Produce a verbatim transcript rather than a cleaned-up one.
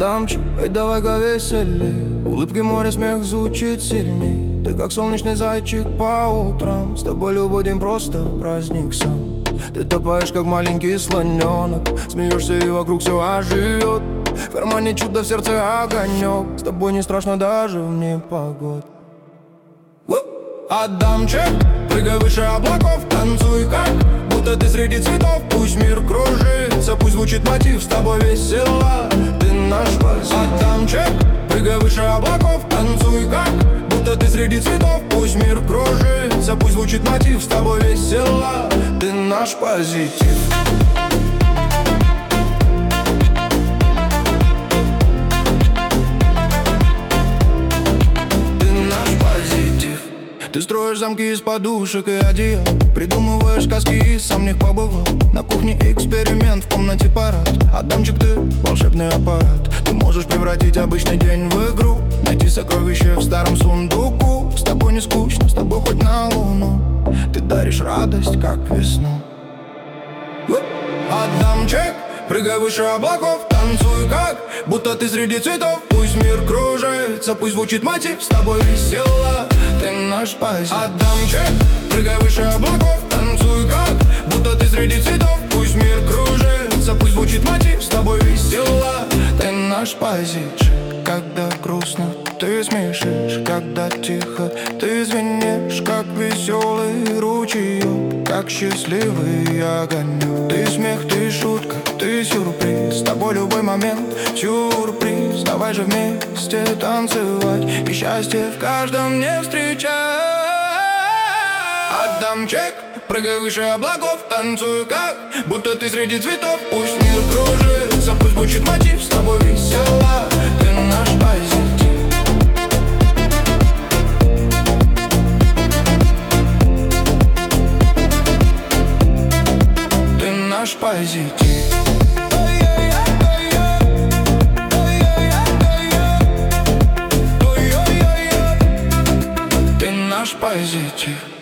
Адамчик, эй, давай-ка веселей. Улыбки море, смех звучит сильней. Ты как солнечный зайчик по утрам. С тобой любой день просто праздник сам. Ты топаешь, как маленький слоненок. Смеешься и вокруг все оживет. В кармане чудо, в сердце огонек. С тобой не страшно даже в непогоду. Адамчик, прыгай выше облаков, танцуй как будто ты среди цветов. Пусть мир кружится, пусть звучит мотив, с тобой весело, ты наш позитив. Адамчик, прыгай выше облаков, танцуй как будто ты среди цветов. Пусть мир кружится, пусть звучит мотив, с тобой весело, ты наш позитив. Ты строишь замки из подушек и одеял, придумываешь сказки и сам в них побывал. На кухне эксперимент, в комнате парад. Адамчик, ты волшебный аппарат. Ты можешь превратить обычный день в игру, найти сокровище в старом сундуку. С тобой не скучно, с тобой хоть на луну. Ты даришь радость, как весну. Адамчик, прыгай выше облаков, танцуй как будто ты среди цветов. Пусть мир кружится, пусть звучит мотив, с тобой весело, ты наш позитив. Адамчик, прыгай выше облаков, танцуй как будто ты среди цветов. Пусть мир кружится, пусть звучит мотив, с тобой весело, ты наш позитив. Когда грустно, ты смешишь, когда тихо, ты звенишь, как веселый ручеек, как счастливый огонек. Ты смех, ты шутка, ты сюрприз, с тобой любой момент сюрприз. Давай же вместе танцевать и счастье в каждом не встречать. Адамчик, прыгай выше облаков, танцуй как будто ты среди цветов. Пусть мир кружится, пусть звучит мотив, с тобой весело, ты наш позитив. Ты наш позитив. Ты наш позитив.